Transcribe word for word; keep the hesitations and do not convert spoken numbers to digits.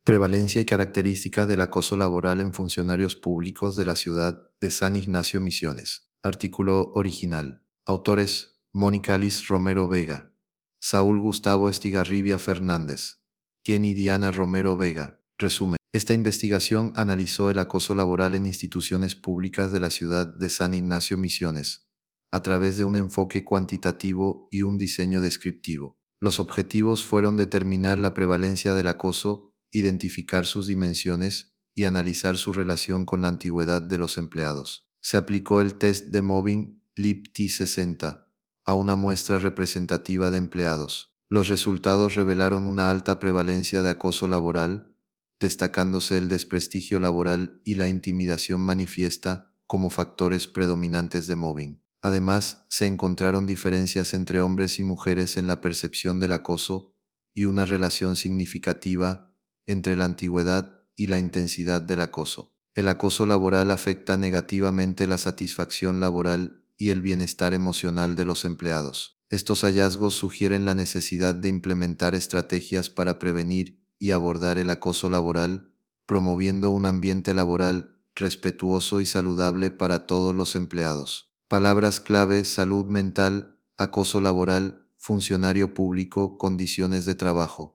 Prevalencia y características del acoso laboral en funcionarios públicos de la ciudad de San Ignacio Misiones. Artículo original. Autores: Mónica Alice Romero Vega, Saúl Gustavo Estigarribia Fernández, Jenny Diana Romero Vega. Resumen. Esta investigación analizó el acoso laboral en instituciones públicas de la ciudad de San Ignacio Misiones, a través de un enfoque cuantitativo y un diseño descriptivo. Los objetivos fueron determinar la prevalencia del acoso, identificar sus dimensiones y analizar su relación con la antigüedad de los empleados. Se aplicó el test de mobbing L I P T sesenta a una muestra representativa de empleados. Los resultados revelaron una alta prevalencia de acoso laboral, destacándose el desprestigio laboral y la intimidación manifiesta como factores predominantes de mobbing. Además, se encontraron diferencias entre hombres y mujeres en la percepción del acoso y una relación significativa entre la antigüedad y la intensidad del acoso. El acoso laboral afecta negativamente la satisfacción laboral y el bienestar emocional de los empleados. Estos hallazgos sugieren la necesidad de implementar estrategias para prevenir y abordar el acoso laboral, promoviendo un ambiente laboral respetuoso y saludable para todos los empleados. Palabras clave: salud mental, acoso laboral, funcionario público, condiciones de trabajo.